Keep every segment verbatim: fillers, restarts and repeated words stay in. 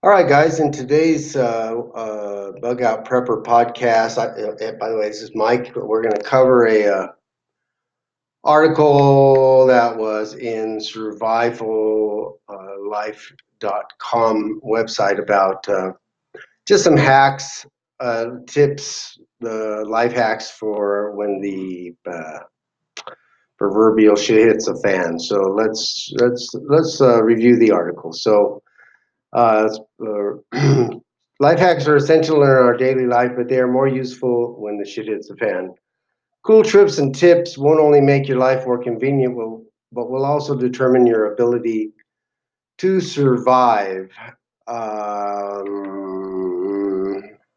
All right, guys. In today's uh, uh, Bug Out Prepper podcast, I, uh, by the way, this is Mike. We're going to cover a uh, article that was in survival life dot com website about uh, just some hacks, uh, tips, the life hacks for when the uh, proverbial shit hits the fan. So let's let's let's uh, review the article. So. Uh, uh, Life hacks are essential in our daily life, but they are more useful when the shit hits the fan. Cool trips and tips won't only make your life more convenient, will, but will also determine your ability to survive. Um,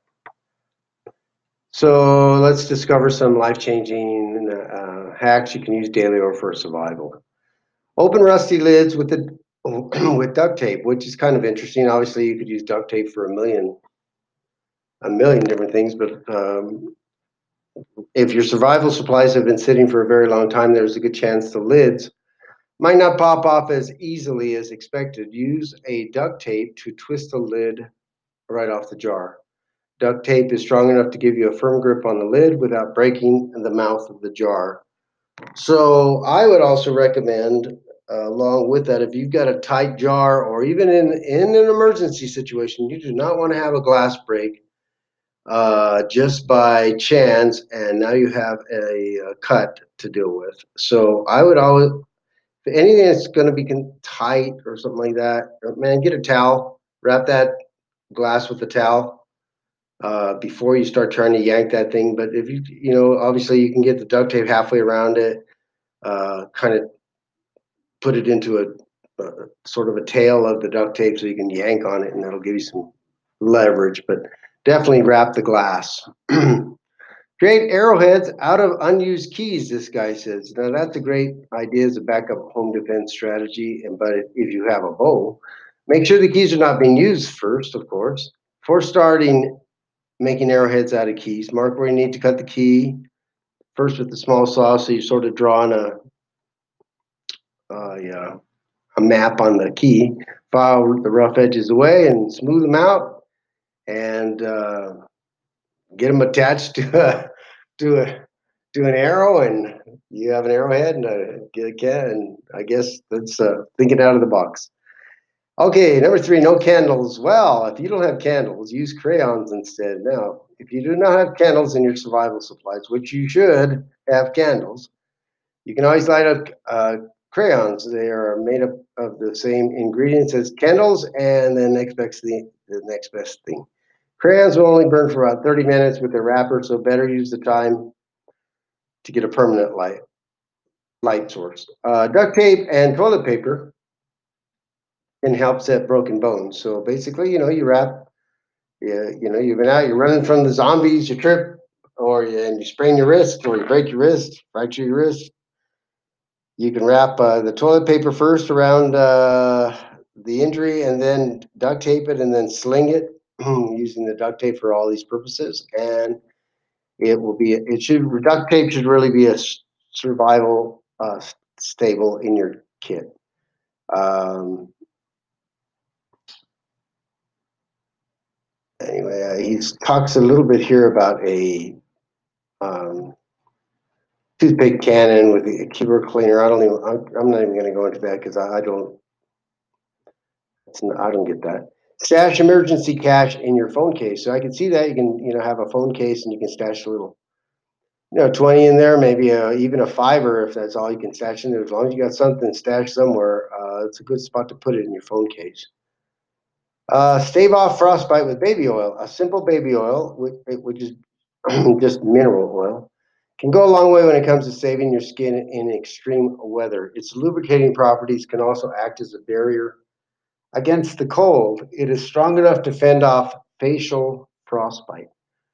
so let's discover some life changing uh, hacks you can use daily or for survival. Open rusty lids with the with duct tape, which is kind of interesting. Obviously, you could use duct tape for a million a million different things, but um, if your survival supplies have been sitting for a very long time, there's a good chance the lids might not pop off as easily as expected. Use a duct tape to twist the lid right off the jar. Duct tape is strong enough to give you a firm grip on the lid without breaking the mouth of the jar. So I would also recommend, uh, along with that, if you've got a tight jar or even in, in an emergency situation, you do not want to have a glass break uh, just by chance, and now you have a, a cut to deal with. So I would always, if anything that's going to be tight or something like that, man, get a towel, wrap that glass with a towel uh, before you start trying to yank that thing. But if you, you know, obviously you can get the duct tape halfway around it, uh, kind of put it into a, a sort of a tail of the duct tape so you can yank on it, and that'll give you some leverage. But definitely wrap the glass. Create arrowheads out of unused keys, this guy says. Now, that's a great idea as a backup home defense strategy. And But if you have a bow, make sure the keys are not being used first, of course. Before starting making arrowheads out of keys, mark where you need to cut the key. First with the small saw, so you're sort of drawing a, uh, yeah, a map on the key. File the rough edges away and smooth them out, and uh, get them attached to a, to a to an arrow, and you have an arrowhead and a get a cat, and I guess that's uh, thinking out of the box. Okay, number three, no candles. Well, if you don't have candles, use crayons instead. Now, if you do not have candles in your survival supplies, which you should have candles, you can always light up uh, crayons. They are made up of the same ingredients as candles, and the next best thing, the next best thing. Crayons will only burn for about thirty minutes with their wrapper, so better use the time to get a permanent light light source. Uh, duct tape and toilet paper can help set broken bones. So basically, you know, you wrap, you, you know, you've been out, you're running from the zombies, you trip, or you, and you sprain your wrist, or you break your wrist, fracture your wrist. You can wrap uh, the toilet paper first around uh, the injury, and then duct tape it, and then sling it using the duct tape for all these purposes. And it will be, it should, duct tape should really be a survival uh, stable in your kit. Um, anyway, uh, he talks a little bit here about a um, toothpick cannon with a keyboard cleaner. I don't even. I'm, I'm not even going to go into that because I, I don't. Not, I don't get that. Stash emergency cash in your phone case. So I can see that you can, you know, have a phone case and you can stash a little, you know, twenty in there, maybe a, even a fiver if that's all you can stash in there. As long as you got something stashed somewhere, uh, it's a good spot to put it in your phone case. Uh, stave off frostbite with baby oil. A simple baby oil, which, which is just mineral oil, can go a long way when it comes to saving your skin in extreme weather. Its lubricating properties can also act as a barrier against the cold. It is strong enough to fend off facial frostbite.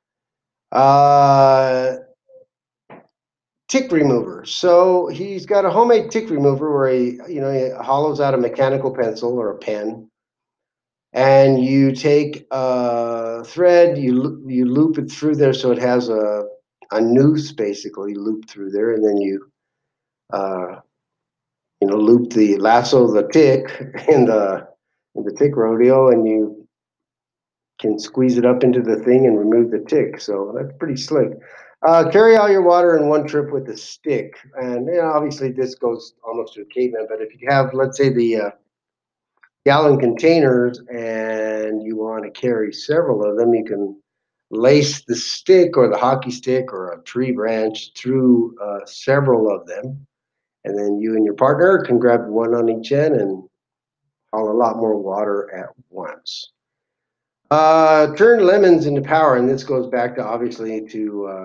Uh, Tick remover. So he's got a homemade tick remover where he, you know, he hollows out a mechanical pencil or a pen, and you take a thread, you you loop it through there so it has a a noose basically looped through there, and then you uh, you know loop the lasso of the tick in the in the tick rodeo, and you can squeeze it up into the thing and remove the tick. So that's pretty slick. Uh, carry all your water in one trip with a stick. And you know, obviously this goes almost to a caveman, but if you have, let's say, the uh, gallon containers and you want to carry several of them, you can lace the stick or the hockey stick or a tree branch through uh, several of them. And then you and your partner can grab one on each end and haul a lot more water at once. Uh, turn lemons into power, and this goes back to obviously to uh,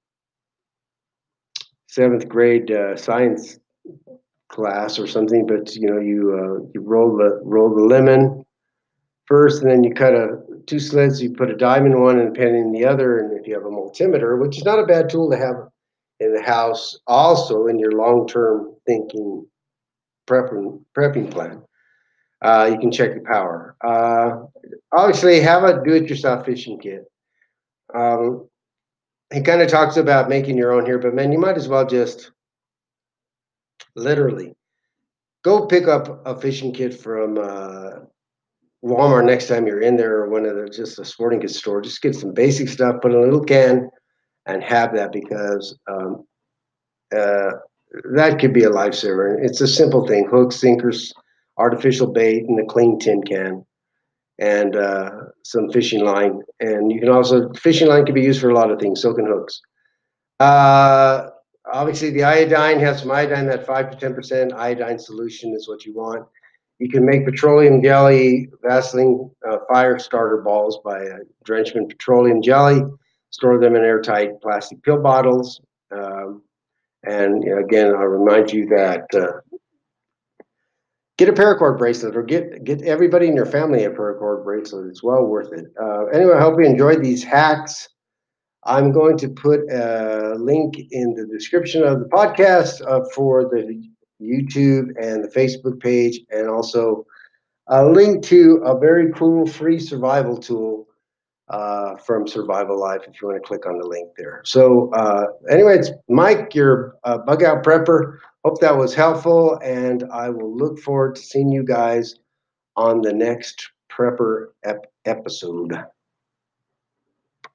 seventh grade uh, science class or something. But you know, you uh, you roll the roll the lemon first, and then you cut a two slits. You put a dime in one and a penny in the other. And if you have a multimeter, which is not a bad tool to have in the house, also in your long-term thinking prepping prepping plan, uh, you can check the power. Uh, obviously, have a do-it-yourself fishing kit. Um, he kind of talks about making your own here, but man, you might as well just literally go pick up a fishing kit from uh, Walmart next time you're in there, or one of the just a sporting goods store. Just get some basic stuff, put in a little can, and have that because um, uh, that could be a lifesaver. It's a simple thing: hooks, sinkers, artificial bait, and a clean tin can, and uh, some fishing line. And you can also fishing line can be used for a lot of things. So can hooks. Uh, obviously, the iodine has some iodine. That five to ten percent iodine solution is what you want. You can make petroleum jelly, Vaseline uh, fire starter balls by uh, drenching petroleum jelly. Store them in airtight plastic pill bottles. Um, and you know, again, I'll remind you that uh, get a paracord bracelet, or get get everybody in your family a paracord bracelet. It's well worth it. Uh, anyway, I hope you enjoyed these hacks. I'm going to put a link in the description of the podcast uh, for the YouTube and the Facebook page, and also a link to a very cool free survival tool uh, from Survival Life if you want to click on the link there. So uh, anyway, it's Mike, your uh, bug out prepper. Hope that was helpful, and I will look forward to seeing you guys on the next prepper ep- episode.